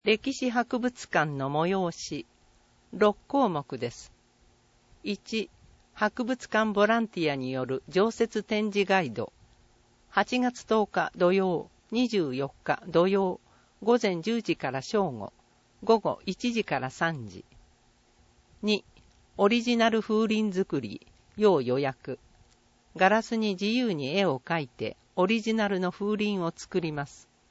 歴史博物館の催し6項目です。1、博物館ボランティアによる常設展示ガイド。8月10日土曜、24日土曜、午前10時から正午、午後1時から3時。2、オリジナル風鈴作り、要予約。ガラスに自由に絵を描いてオリジナルの風鈴を作ります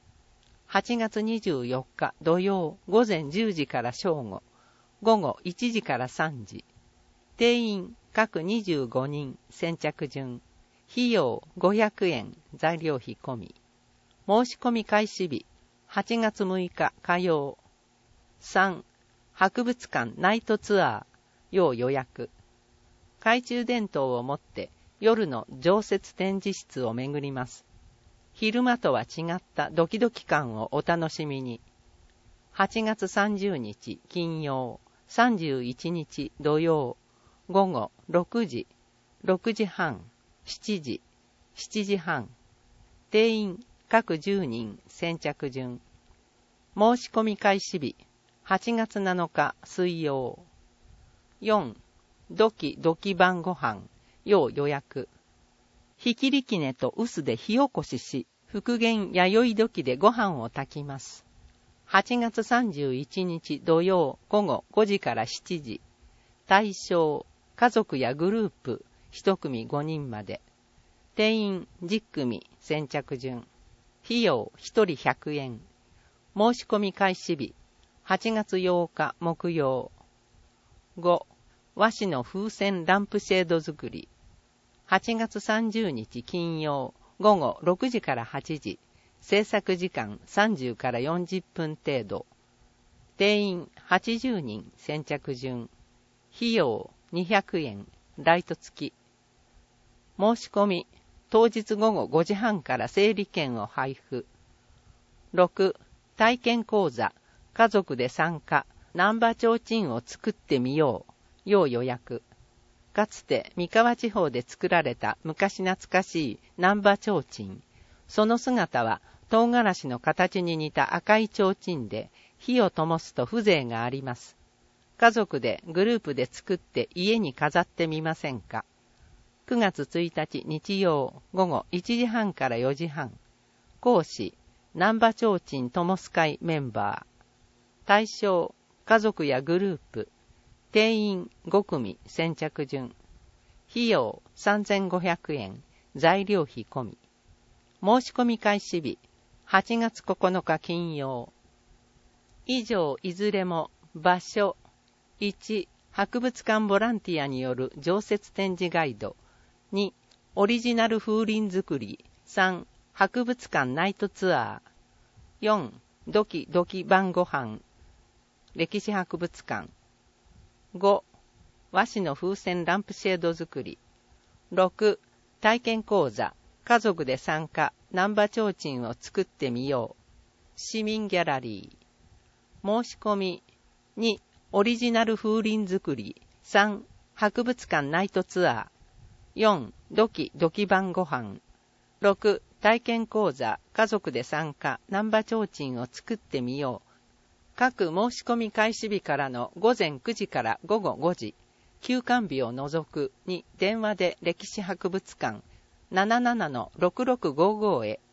。8月24日土曜午前10時から正午、午後1時から3時。定員各25人、先着順。費用500円、材料費込み。申し込み開始日、8月6日火曜。3、博物館ナイトツアー、要予約。懐中電灯を持って夜の常設展示室を巡ります。昼間とは違ったドキドキ感をお楽しみに。8月30日金曜、31日土曜、午後6時、6時半、7時、7時半。定員各10人、先着順。申し込み開始日、8月7日水曜。4、ドキドキ晩ご飯、要予約。ひきりきねと臼で火起こしし、復元弥生時でご飯を炊きます。8月31日土曜午後5時から7時。対象、家族やグループ、1組5人まで。定員10組、先着順。費用1人100円。申し込み開始日、8月8日木曜。5、和紙の風船ランプシェード作り。8月30日金曜、午後6時から8時、制作時間30から40分程度。定員80人、先着順。費用200円、ライト付き。申し込み、当日午後5時半から整理券を配布。6、体験講座、家族で参加、南波提灯を作ってみよう、要予約。かつて三河地方で作られた昔懐かしい南波提灯。その姿は唐辛子の形に似た赤い提灯で、火を灯すと風情があります。家族でグループで作って家に飾ってみませんか。9月1日日曜午後1時半から4時半。講師、南波提灯灯す会メンバー。対象、家族やグループ。定員5組、先着順。費用3500円、材料費込み。申し込み開始日、8月9日金曜。以上いずれも場所。1、博物館ボランティアによる常設展示ガイド。2、オリジナル風鈴作り。3、博物館ナイトツアー。4、ドキドキ晩ご飯。歴史博物館。5、和紙の風船ランプシェード作り。6、体験講座、家族で参加、南波提灯を作ってみよう。市民ギャラリー。申し込み。2、オリジナル風鈴作り。3、博物館ナイトツアー。4、ドキドキ晩ご飯。6、体験講座、家族で参加、南波提灯を作ってみよう。各申し込み開始日からの午前9時から午後5時、休館日を除くに電話で歴史博物館 77-6655 へ